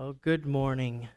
Well, good morning.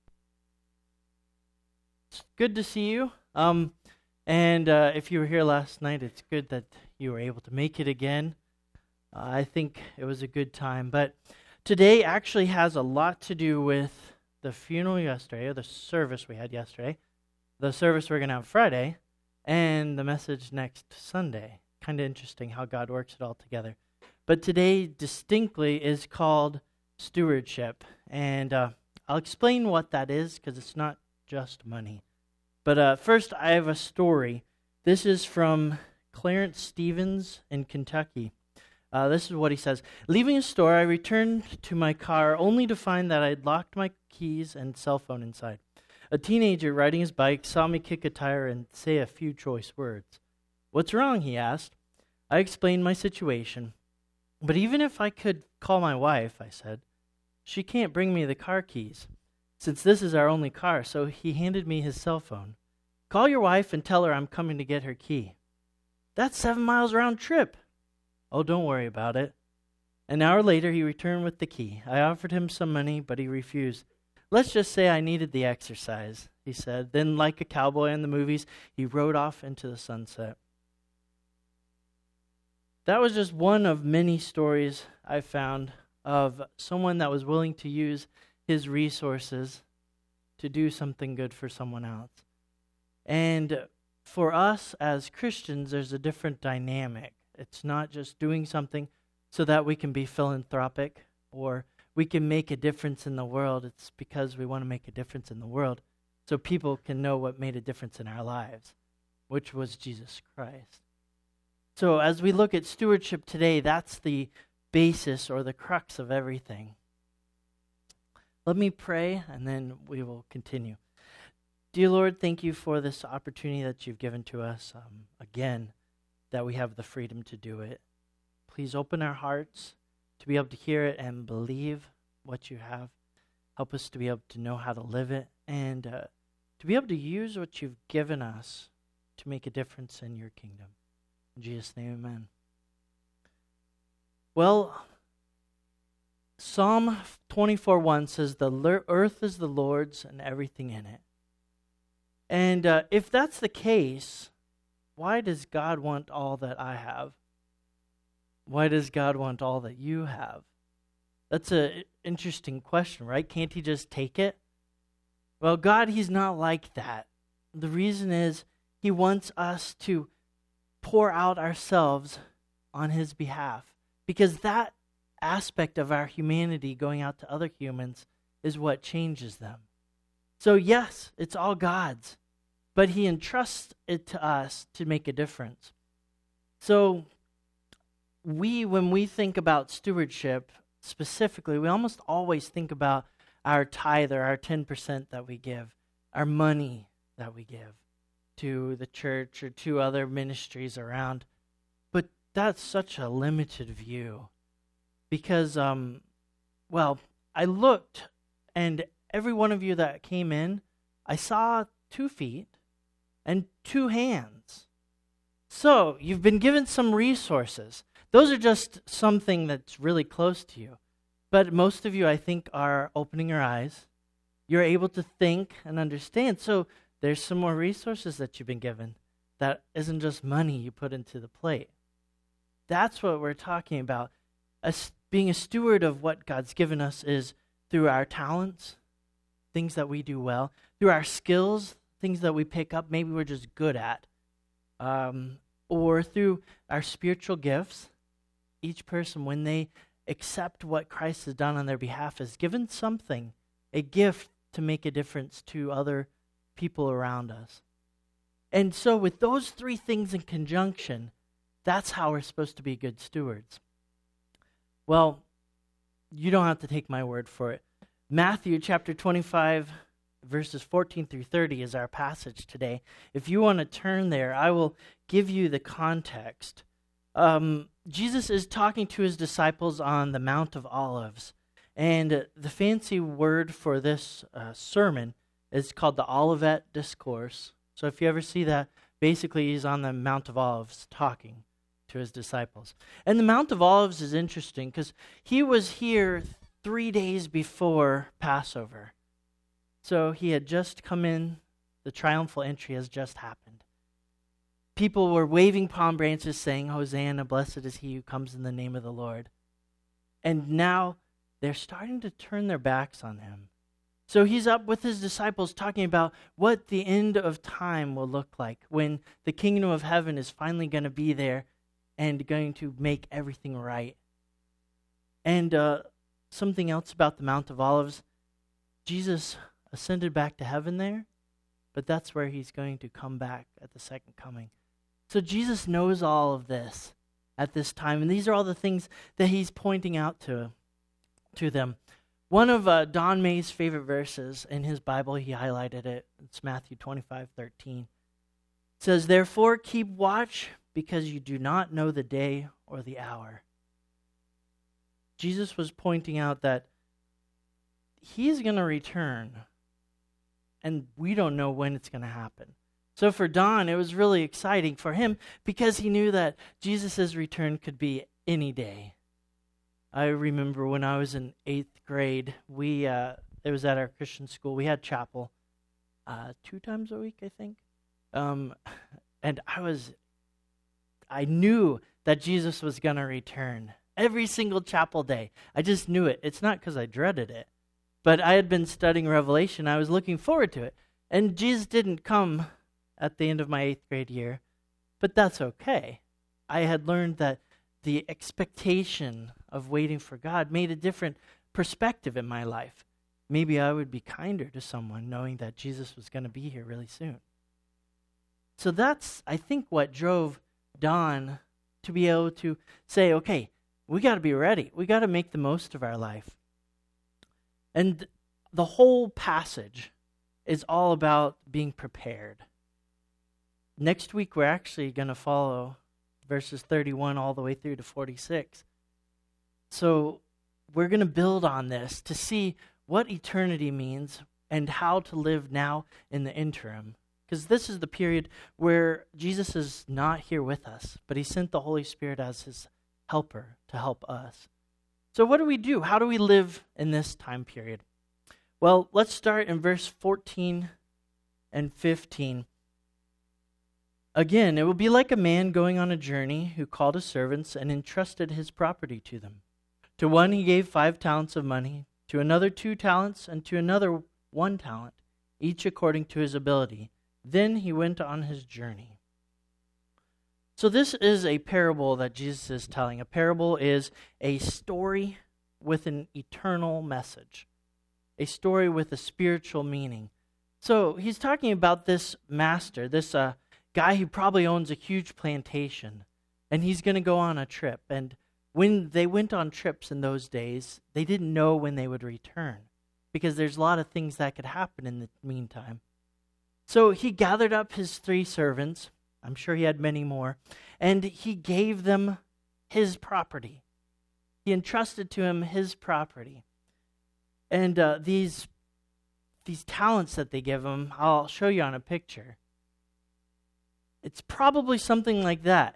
It's good to see you. And if you were here last night, it's good that you were able to make it again. I think it was a good time. But today actually has a lot to do with the funeral yesterday, or the service we had yesterday, the service we're going to have Friday, and the message next Sunday. Kind of interesting how God works it all together. But today distinctly is called stewardship. And I'll explain what that is, because it's not just money. But first, I have a story. This is from Clarence Stevens in Kentucky. This is what he says. Leaving a store, I returned to my car only to find that I had locked my keys and cell phone inside. A teenager riding his bike saw me kick a tire and say a few choice words. "What's wrong?" he asked. I explained my situation. "But even if I could call my wife," I said, "she can't bring me the car keys, since this is our only car." So he handed me his cell phone. "Call your wife and tell her I'm coming to get her key." "That's 7 miles round trip." "Oh, don't worry about it." An hour later, he returned with the key. I offered him some money, but he refused. "Let's just say I needed the exercise," he said. Then, like a cowboy in the movies, he rode off into the sunset. That was just one of many stories I found of someone that was willing to use his resources to do something good for someone else. And for us as Christians, there's a different dynamic. It's not just doing something so that we can be philanthropic or we can make a difference in the world. It's because we want to make a difference in the world so people can know what made a difference in our lives, which was Jesus Christ. So as we look at stewardship today, that's the basis or the crux of everything. Let me pray, and then we will continue. Dear Lord, thank you for this opportunity that you've given to us, again, that we have the freedom to do it. Please open our hearts to be able to hear it and believe what you have. Help us to be able to know how to live it and to be able to use what you've given us to make a difference in your kingdom. In Jesus' name, amen. Well, Psalm 24:1 says, "The earth is the Lord's and everything in it." And if that's the case, why does God want all that I have? Why does God want all that you have? That's an interesting question, right? Can't he just take it? Well, God, he's not like that. The reason is he wants us to pour out ourselves on his behalf, because that aspect of our humanity going out to other humans is what changes them. So yes, it's all God's, but he entrusts it to us to make a difference. So when we think about stewardship specifically, we almost always think about our tithe or our 10% that we give, our money that we give to the church or to other ministries around. But that's such a limited view. Because, I looked, and every one of you that came in, I saw 2 feet and 2 hands. So, you've been given some resources. Those are just something that's really close to you. But most of you, I think, are opening your eyes. You're able to think and understand. So, there's some more resources that you've been given that isn't just money you put into the plate. That's what we're talking about. Being a steward of what God's given us is through our talents, things that we do well, through our skills, things that we pick up, maybe we're just good at, or through our spiritual gifts. Each person, when they accept what Christ has done on their behalf, is given something, a gift to make a difference to other people around us. And so with those 3 things in conjunction, that's how we're supposed to be good stewards. Well, you don't have to take my word for it. Matthew chapter 25, verses 14 through 30 is our passage today. If you want to turn there, I will give you the context. Jesus is talking to his disciples on the Mount of Olives. And the fancy word for this sermon is called the Olivet Discourse. So if you ever see that, basically he's on the Mount of Olives talking to his disciples. And the Mount of Olives is interesting because he was here 3 days before Passover. So he had just come in. The triumphal entry has just happened. People were waving palm branches saying, Hosanna, blessed is he who comes in the name of the Lord. And now they're starting to turn their backs on him. So he's up with his disciples talking about what the end of time will look like when the kingdom of heaven is finally going to be there and going to make everything right. And something else about the Mount of Olives, Jesus ascended back to heaven there, but that's where he's going to come back at the second coming. So Jesus knows all of this at this time, and these are all the things that he's pointing out to them. One of Don May's favorite verses in his Bible, he highlighted it. It's Matthew 25:13. It says, "Therefore keep watch, because you do not know the day or the hour." Jesus was pointing out that he's going to return, and we don't know when it's going to happen. So for Don, it was really exciting for him because he knew that Jesus' return could be any day. I remember when I was in 8th grade, it was at our Christian school. We had chapel 2 times a week, I think. And I knew that Jesus was going to return every single chapel day. I just knew it. It's not because I dreaded it, but I had been studying Revelation. I was looking forward to it. And Jesus didn't come at the end of my 8th grade year, but that's okay. I had learned that the expectation of waiting for God made a different perspective in my life. Maybe I would be kinder to someone knowing that Jesus was going to be here really soon. So that's, I think, what drove Don to be able to say, okay, we got to be ready. We got to make the most of our life. And the whole passage is all about being prepared. Next week, we're actually going to follow verses 31 all the way through to 46. So we're going to build on this to see what eternity means and how to live now in the interim. Because this is the period where Jesus is not here with us, but he sent the Holy Spirit as his helper to help us. So what do we do? How do we live in this time period? Well, let's start in verse 14 and 15. Again, it will be like a man going on a journey who called his servants and entrusted his property to them. To one he gave 5 talents of money, to another 2 talents, and to another 1 talent, each according to his ability. Then he went on his journey. So this is a parable that Jesus is telling. A parable is a story with an eternal message, a story with a spiritual meaning. So he's talking about this master, this guy who probably owns a huge plantation, and he's going to go on a trip. And when they went on trips in those days, they didn't know when they would return because there's a lot of things that could happen in the meantime. So he gathered up his 3 servants. I'm sure he had many more. And he gave them his property. He entrusted to him his property. And these talents that they give him, I'll show you on a picture. It's probably something like that.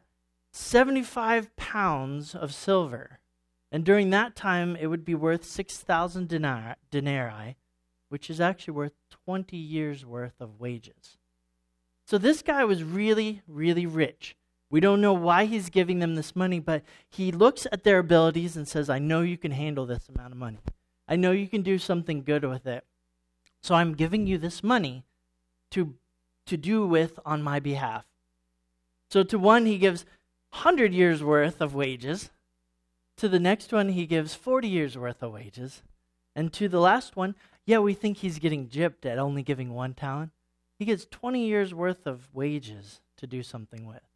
75 pounds of silver. And during that time, it would be worth 6,000 denarii, which is actually worth 20 years' worth of wages. So this guy was really, really rich. We don't know why he's giving them this money, but he looks at their abilities and says, I know you can handle this amount of money. I know you can do something good with it. So I'm giving you this money to do with on my behalf. So to one, he gives 100 years' worth of wages. To the next one, he gives 40 years' worth of wages. And to the last one, we think he's getting gypped at only giving 1 talent. He gets 20 years' worth of wages to do something with.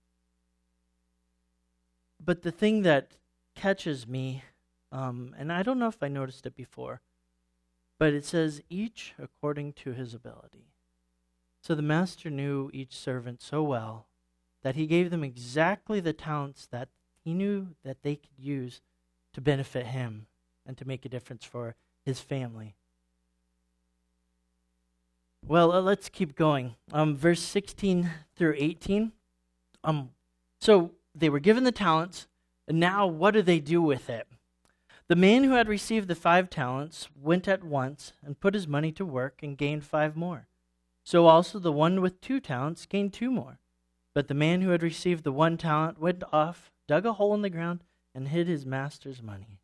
But the thing that catches me, and I don't know if I noticed it before, but it says, each according to his ability. So the master knew each servant so well that he gave them exactly the talents that he knew that they could use to benefit him and to make a difference for his family. Well, let's keep going. Verse 16 through 18. So they were given the talents, and now what do they do with it? The man who had received the 5 talents went at once and put his money to work and gained 5 more. So also the one with 2 talents gained 2 more. But the man who had received the 1 talent went off, dug a hole in the ground, and hid his master's money.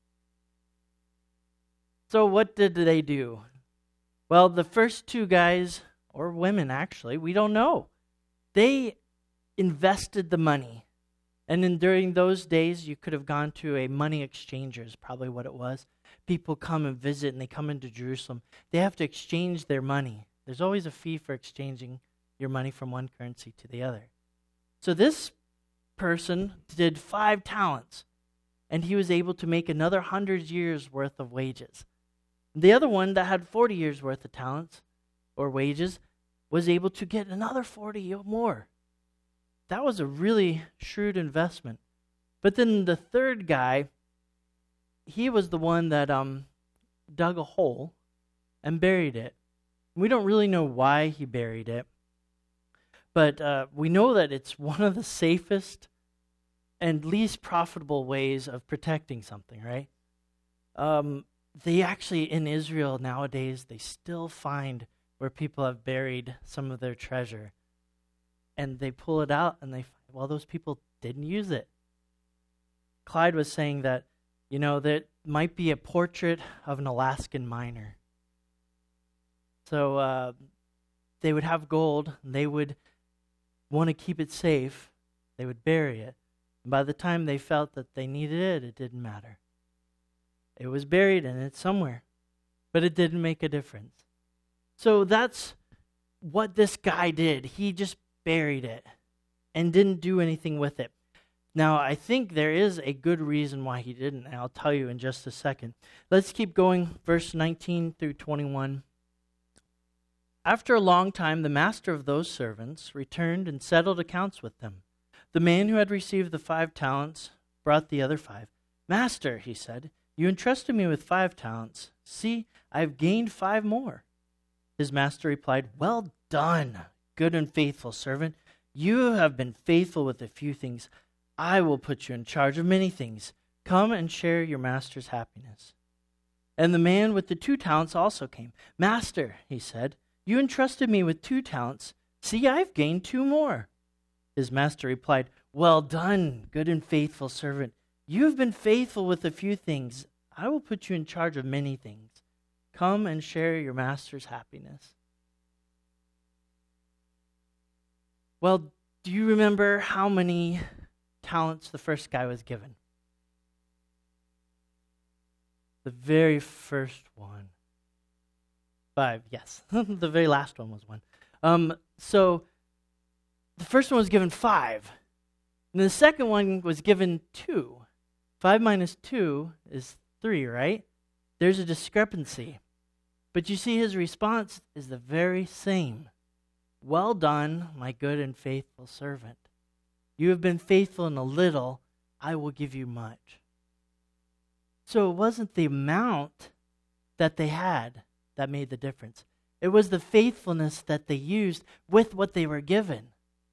So what did they do? Well, the first 2 guys, or women actually, we don't know. They invested the money. And during those days, you could have gone to a money exchanger, is probably what it was. People come and visit, and they come into Jerusalem. They have to exchange their money. There's always a fee for exchanging your money from one currency to the other. So this person did 5 talents, and he was able to make another 100 years' worth of wages. The other one that had 40 years' worth of talents or wages was able to get another 40 or more. That was a really shrewd investment. But then the third guy, he was the one that dug a hole and buried it. We don't really know why he buried it, but we know that it's one of the safest and least profitable ways of protecting something, right? They actually, in Israel nowadays, they still find where people have buried some of their treasure. And they pull it out and they find, well, those people didn't use it. Clyde was saying that, there might be a portrait of an Alaskan miner. So they would have gold, and they would want to keep it safe. They would bury it. And by the time they felt that they needed it, it didn't matter. It was buried and it's somewhere, but it didn't make a difference. So that's what this guy did. He just buried it and didn't do anything with it. Now, I think there is a good reason why he didn't, and I'll tell you in just a second. Let's keep going, verse 19 through 21. After a long time, the master of those servants returned and settled accounts with them. The man who had received the 5 talents brought the other 5. Master, he said, you entrusted me with 5 talents. See, I have gained 5 more. His master replied, well done, good and faithful servant. You have been faithful with a few things. I will put you in charge of many things. Come and share your master's happiness. And the man with the 2 talents also came. Master, he said, you entrusted me with 2 talents. See, I've gained 2 more. His master replied, well done, good and faithful servant. You have been faithful with a few things. I will put you in charge of many things. Come and share your master's happiness. Well, do you remember how many talents the first guy was given? The very first one. 5, yes. The very last one was 1. So the first one was given 5. And the second one was given 2. 5 minus 2 is 3, right? There's a discrepancy. But you see his response is the very same. Well done, my good and faithful servant. You have been faithful in a little, I will give you much. So it wasn't the amount that they had that made the difference. It was the faithfulness that they used with what they were given.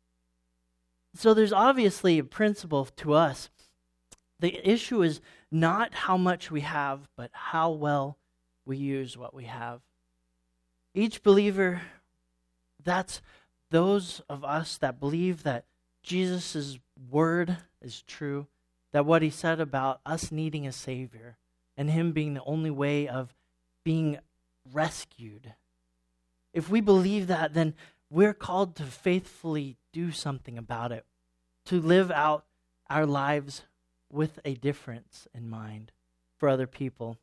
So there's obviously a principle to us. The issue is not how much we have, but how well we use what we have. Each believer, that's those of us that believe that Jesus' word is true, that what he said about us needing a Savior and him being the only way of being rescued. If we believe that, then we're called to faithfully do something about it, to live out our lives with a difference in mind for other people.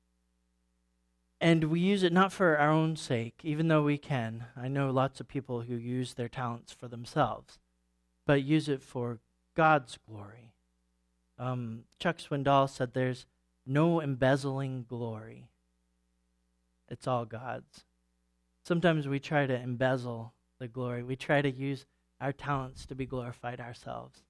And we use it not for our own sake, even though we can. I know lots of people who use their talents for themselves, but use it for God's glory. Chuck Swindoll said there's no embezzling glory. It's all God's. Sometimes we try to embezzle the glory. We try to use our talents to be glorified ourselves.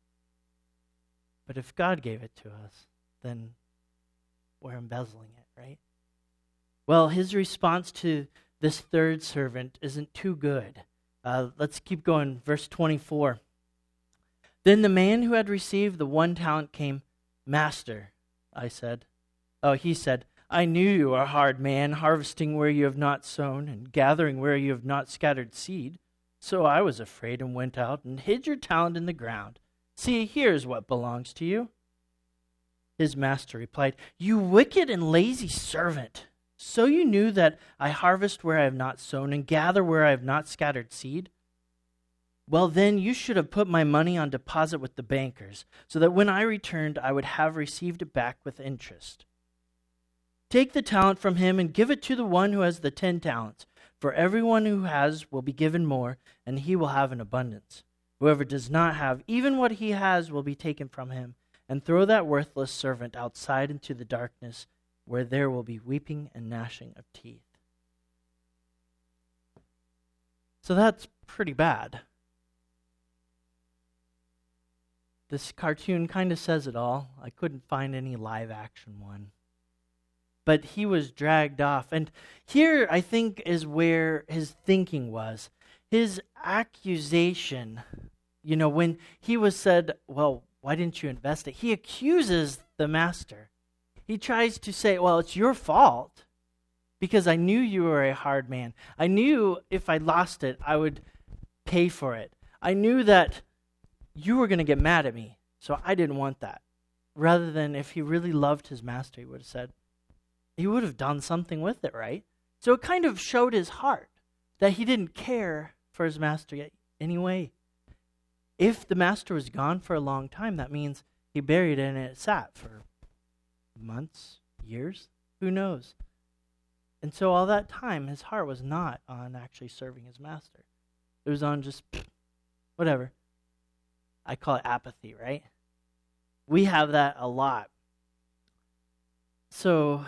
But if God gave it to us, then we're embezzling it, right? Well, his response to this third servant isn't too good. Let's keep going. Verse 24. Then the man who had received the 1 talent came. Master, I said, Oh, he said, I knew you are a hard man, harvesting where you have not sown and gathering where you have not scattered seed. So I was afraid and went out and hid your talent in the ground. See, here is what belongs to you. His master replied, You wicked and lazy servant. So you knew that I harvest where I have not sown and gather where I have not scattered seed? Well, then you should have put my money on deposit with the bankers, so that when I returned, I would have received it back with interest. Take the talent from him and give it to the one who has the 10 talents. For everyone who has will be given more, and he will have an abundance. Whoever does not have, even what he has will be taken from him. And throw that worthless servant outside into the darkness, where there will be weeping and gnashing of teeth. So that's pretty bad. This cartoon kind of says it all. I couldn't find any live action one. But he was dragged off. And here, I think, is where his thinking was. His accusation, when he was said, well, why didn't you invest it? He accuses the master. He tries to say, well, it's your fault because I knew you were a hard man. I knew if I lost it, I would pay for it. I knew that you were going to get mad at me, so I didn't want that. Rather than if he really loved his master, he would have said, he would have done something with it, right? So it kind of showed his heart that he didn't care for his master yet anyway. If the master was gone for a long time, that means he buried it and it sat for months, years, who knows? And so all that time, his heart was not on actually serving his master. It was on just whatever. I call it apathy, right? We have that a lot. So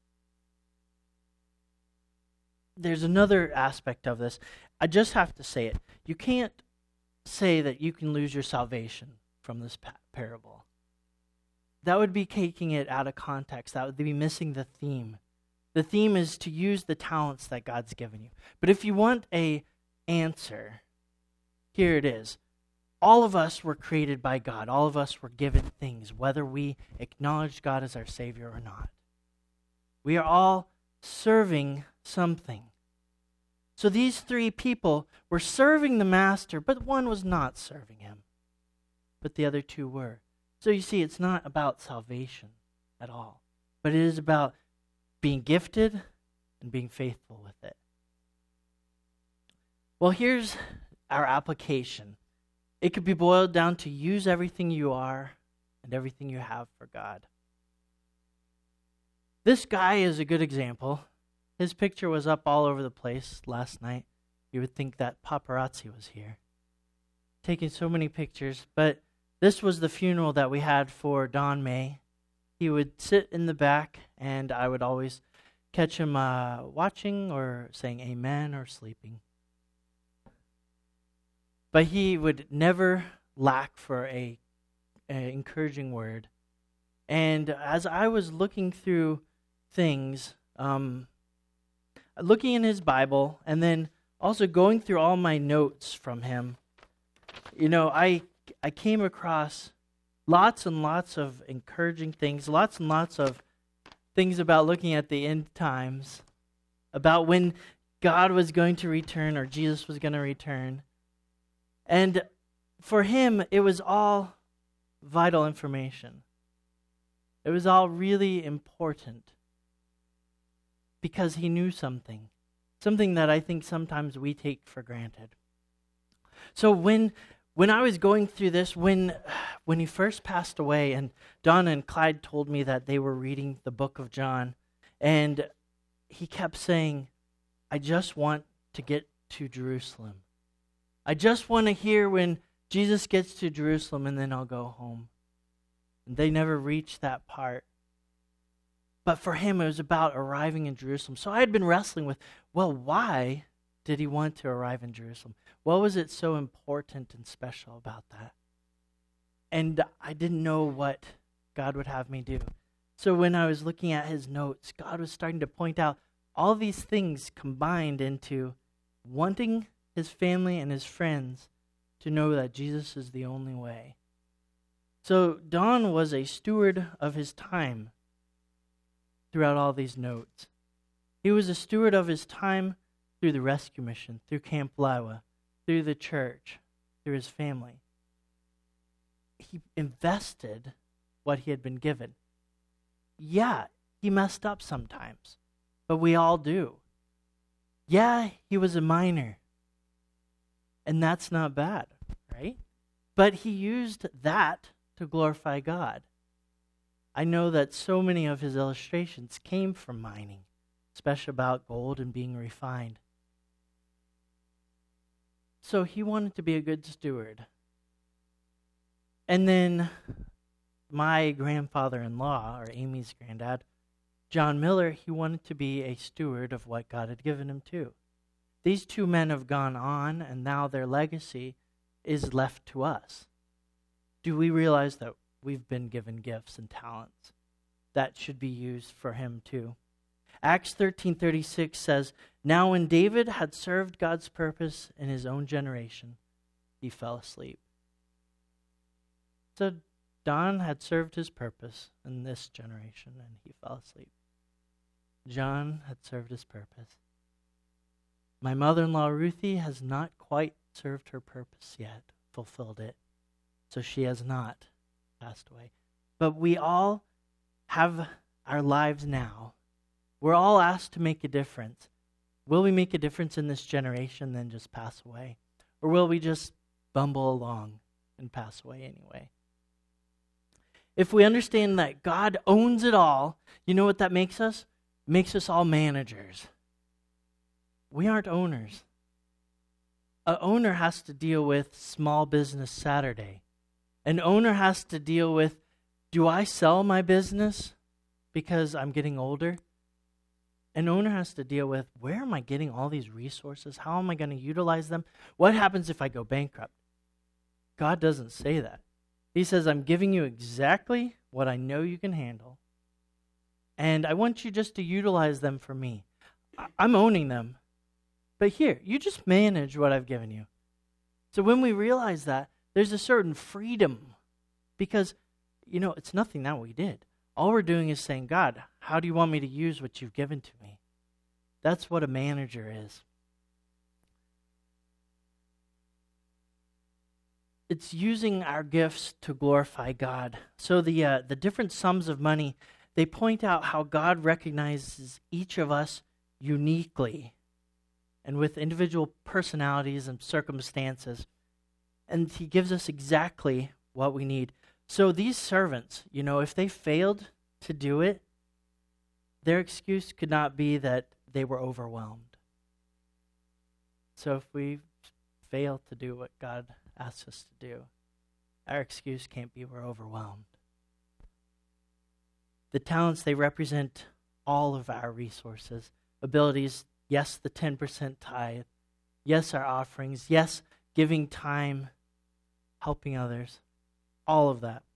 there's another aspect of this. I just have to say it. You can't say that you can lose your salvation from this parable. That would be taking it out of context. That would be missing the theme. The theme is to use the talents that God's given you. But if you want an answer, here it is. All of us were created by God. All of us were given things, whether we acknowledge God as our Savior or not. We are all serving something. So these 3 people were serving the master, but one was not serving him. But the other 2 were. So you see, it's not about salvation at all. But it is about being gifted and being faithful with it. Well, here's our application. It could be boiled down to use everything you are and everything you have for God. This guy is a good example. His picture was up all over the place last night. You would think that paparazzi was here, taking so many pictures. But this was the funeral that we had for Don May. He would sit in the back, and I would always catch him watching or saying amen or sleeping. But he would never lack for an encouraging word. And as I was looking through things, looking in his Bible, and then also going through all my notes from him, I came across lots and lots of encouraging things, lots and lots of things about looking at the end times, about when God was going to return or Jesus was going to return. And for him, it was all vital information. It was all really important because he knew something that I think sometimes we take for granted. So when I was going through this, when he first passed away, and Donna and Clyde told me that they were reading the book of John, and he kept saying, I just want to get to Jerusalem. I just want to hear when Jesus gets to Jerusalem and then I'll go home. And they never reached that part. But for him, it was about arriving in Jerusalem. So I had been wrestling with, well, why did he want to arrive in Jerusalem? What was it so important and special about that? And I didn't know what God would have me do. So when I was looking at his notes, God was starting to point out all these things combined into wanting his family and his friends to know that Jesus is the only way. So Don was a steward of his time. throughout all these notes. He was a steward of his time through the rescue mission, through Camp Liwa, through the church, through his family. He invested what he had been given. Yeah, he messed up sometimes, but we all do. Yeah, he was a miner, and that's not bad, right? But he used that to glorify God. I know that so many of his illustrations came from mining, especially about gold and being refined. So he wanted to be a good steward. And then my grandfather-in-law, or Amy's granddad, John Miller, he wanted to be a steward of what God had given him too. These two men have gone on, and now their legacy is left to us. Do we realize that we've been given gifts and talents that should be used for him too? Acts 13:36 says, "Now when David had served God's purpose in his own generation, he fell asleep." So Don had served his purpose in this generation, and he fell asleep. John had served his purpose. My mother-in-law, Ruthie, has not quite served her purpose yet, fulfilled it. So she has not passed away. But we all have our lives now. We're all asked to make a difference. Will we make a difference in this generation, then just pass away? Or will we just bumble along and pass away anyway? If we understand that God owns it all, you know what that makes us? It makes us all managers. We aren't owners. An owner has to deal with Small Business Saturday. An owner has to deal with, do I sell my business because I'm getting older? An owner has to deal with, where am I getting all these resources? How am I going to utilize them? What happens if I go bankrupt? God doesn't say that. He says, I'm giving you exactly what I know you can handle, and I want you just to utilize them for me. I'm owning them, but here, you just manage what I've given you. So when we realize that, there's a certain freedom, because, it's nothing that we did. All we're doing is saying, God, how do you want me to use what you've given to me? That's what a manager is. It's using our gifts to glorify God. So the different sums of money, they point out how God recognizes each of us uniquely and with individual personalities and circumstances. And he gives us exactly what we need. So these servants, if they failed to do it, their excuse could not be that they were overwhelmed. So if we fail to do what God asks us to do, our excuse can't be we're overwhelmed. The talents, they represent all of our resources, abilities, yes, the 10% tithe, yes, our offerings, yes, giving time, helping others, all of that.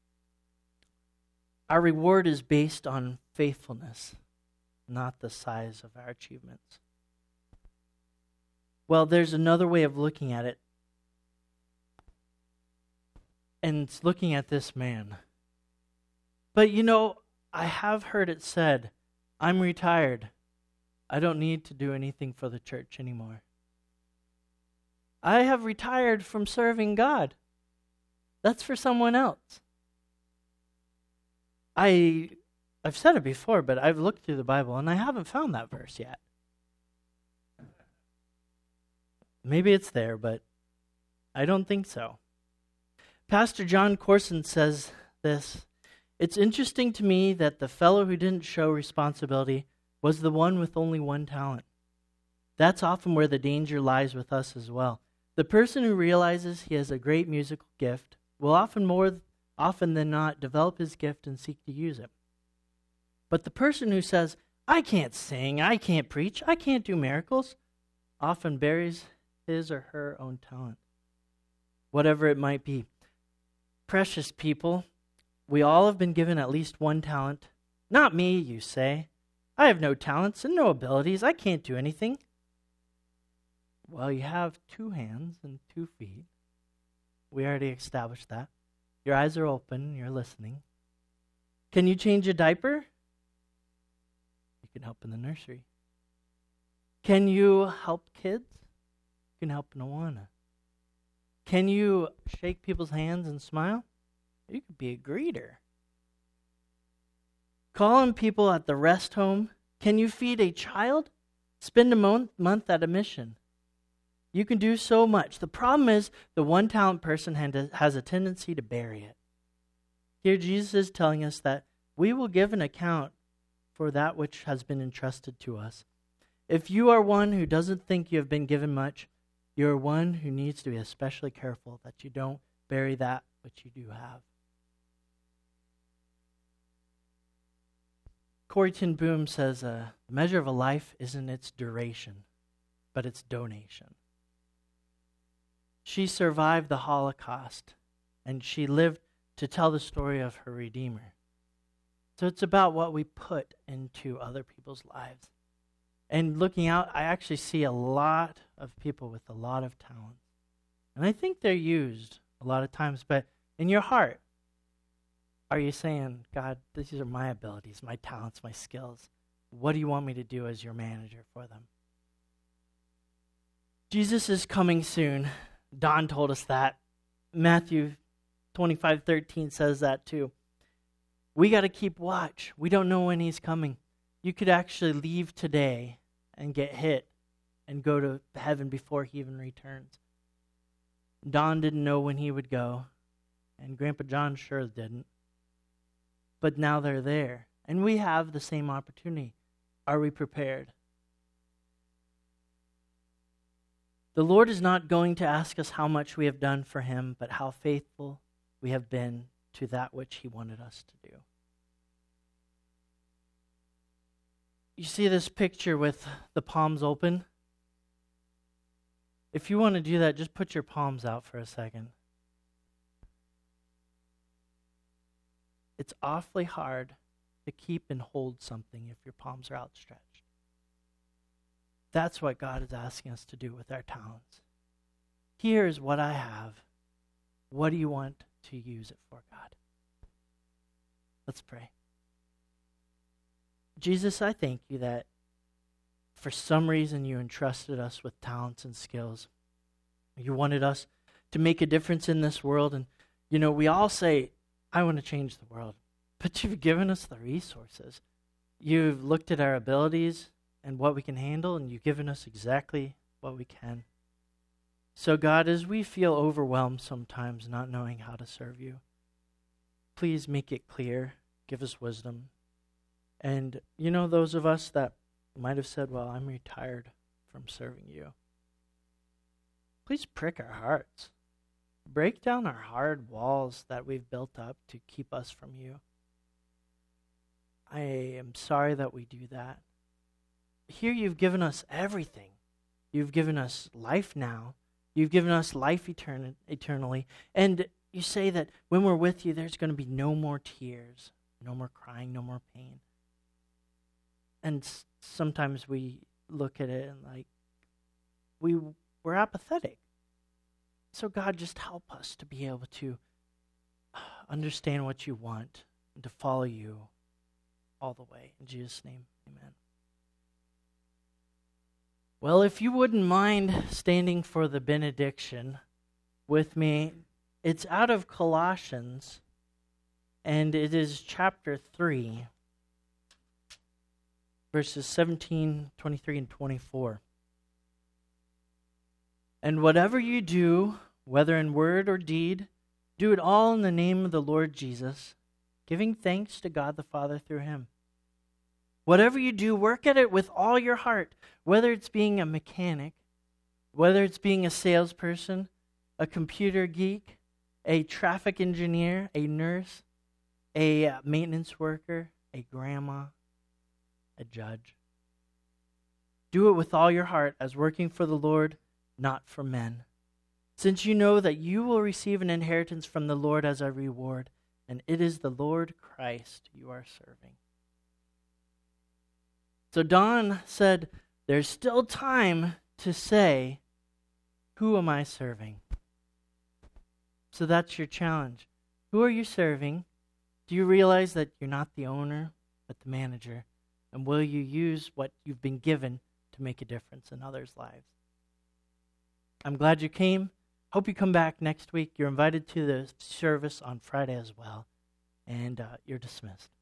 Our reward is based on faithfulness, not the size of our achievements. Well, there's another way of looking at it, and it's looking at this man. But I have heard it said, I'm retired. I don't need to do anything for the church anymore. I have retired from serving God. That's for someone else. I've said it before, but I've looked through the Bible and I haven't found that verse yet. Maybe it's there, but I don't think so. Pastor John Corson says this: "It's interesting to me that the fellow who didn't show responsibility was the one with only one talent. That's often where the danger lies with us as well. The person who realizes he has a great musical gift will more often than not develop his gift and seek to use it. But the person who says, I can't sing, I can't preach, I can't do miracles, often buries his or her own talent, whatever it might be." Precious people, we all have been given at least one talent. Not me, you say. I have no talents and no abilities. I can't do anything. Well, you have 2 hands and 2 feet. We already established that. Your eyes are open. You're listening. Can you change a diaper? can help in the nursery. Can you help kids? You can help in Awana. Can you shake people's hands and smile? You could be a greeter. Calling people at the rest home. Can you feed a child? Spend a month at a mission. You can do so much. The problem is the one-talent person has a tendency to bury it. Here Jesus is telling us that we will give an account for that which has been entrusted to us. If you are one who doesn't think you have been given much, you're one who needs to be especially careful that you don't bury that which you do have. Corrie ten Boom says, the measure of a life isn't its duration, but its donation. She survived the Holocaust, and she lived to tell the story of her Redeemer. So it's about what we put into other people's lives. And looking out, I actually see a lot of people with a lot of talents. And I think they're used a lot of times, but in your heart, are you saying, God, these are my abilities, my talents, my skills. What do you want me to do as your manager for them? Jesus is coming soon. Don told us that. Matthew 25:13 says that too. We got to keep watch. We don't know when he's coming. You could actually leave today and get hit and go to heaven before he even returns. Don didn't know when he would go, and Grandpa John sure didn't. But now they're there, and we have the same opportunity. Are we prepared? The Lord is not going to ask us how much we have done for him, but how faithful we have been to that which he wanted us to do. You see this picture with the palms open? If you want to do that, just put your palms out for a second. It's awfully hard to keep and hold something if your palms are outstretched. That's what God is asking us to do with our talents. Here's what I have. What do you want to use it for, God? Let's pray. Jesus, I thank you that for some reason you entrusted us with talents and skills. You wanted us to make a difference in this world. And, we all say, I want to change the world. But you've given us the resources. You've looked at our abilities and what we can handle, and you've given us exactly what we can. So, God, as we feel overwhelmed sometimes not knowing how to serve you, please make it clear. Give us wisdom. And, those of us that might have said, well, I'm retired from serving you, please prick our hearts. Break down our hard walls that we've built up to keep us from you. I am sorry that we do that. Here you've given us everything. You've given us life now. You've given us life eternally. And you say that when we're with you, there's going to be no more tears, no more crying, no more pain. And sometimes we look at it and we're apathetic. So God, just help us to be able to understand what you want and to follow you all the way. In Jesus' name, amen. Well, if you wouldn't mind standing for the benediction with me, it's out of Colossians, and it is chapter 3, verses 17, 23, and 24. And whatever you do, whether in word or deed, do it all in the name of the Lord Jesus, giving thanks to God the Father through him. Whatever you do, work at it with all your heart, whether it's being a mechanic, whether it's being a salesperson, a computer geek, a traffic engineer, a nurse, a maintenance worker, a grandma, a judge. Do it with all your heart as working for the Lord, not for men, since you know that you will receive an inheritance from the Lord as a reward, and it is the Lord Christ you are serving. So Don said, there's still time to say, who am I serving? So that's your challenge. Who are you serving? Do you realize that you're not the owner, but the manager? And will you use what you've been given to make a difference in others' lives? I'm glad you came. Hope you come back next week. You're invited to the service on Friday as well. And you're dismissed.